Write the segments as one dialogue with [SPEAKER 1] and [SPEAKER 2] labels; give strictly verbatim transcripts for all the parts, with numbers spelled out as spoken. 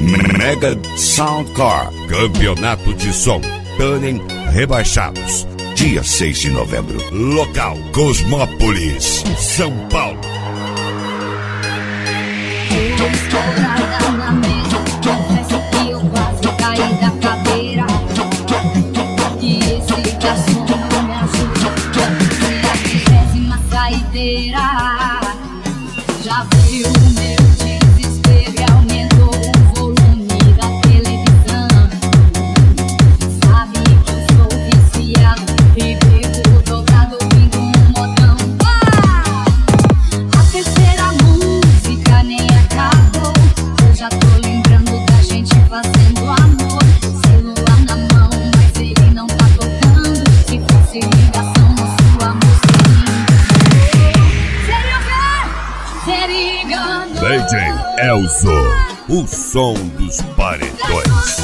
[SPEAKER 1] Mega Sound Car Campeonato de Som Tuning Rebaixados, dia seis de novembro. Local Cosmópolis, São Paulo.
[SPEAKER 2] Estourada na mesa, confesso que eu quase caí da cadeira. E esse garçom não me ajuda, é a vigésima saideira. Já veio o meu desespero e aumentou o volume da televisão. Sabe que eu sou viciado e bebo dobrado ouvindo um modão. Ah! A terceira música nem acabou. Eu já tô lembrando da gente fazendo amor. Celular na mão, mas ele não tá tocando. Se fosse ligação, nosso amor seria. Seria engano.
[SPEAKER 1] D J Elzo, o som dos paredões.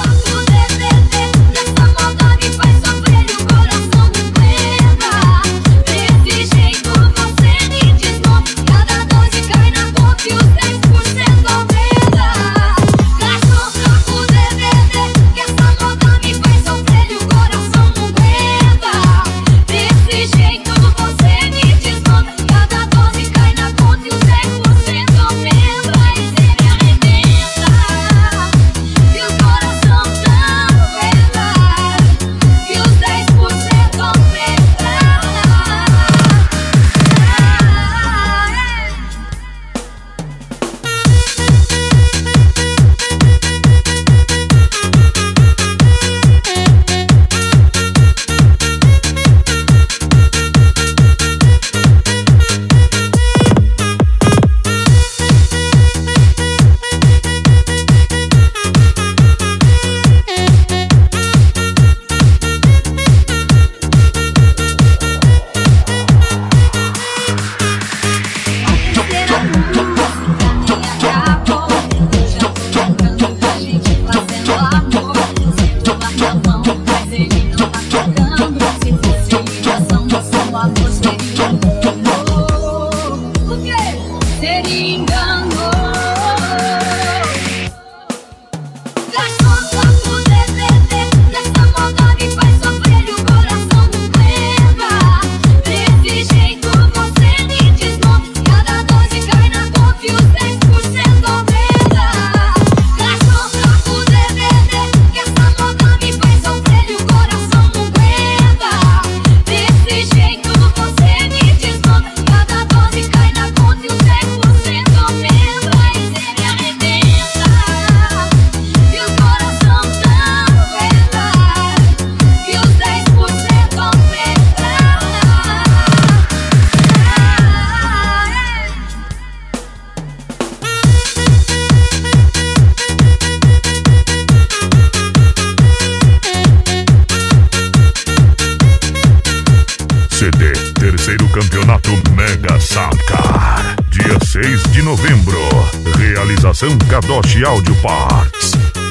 [SPEAKER 3] C D Terceiro Campeonato Mega Sound Car, dia seis de novembro. Realização Kadoshi Audio Parts.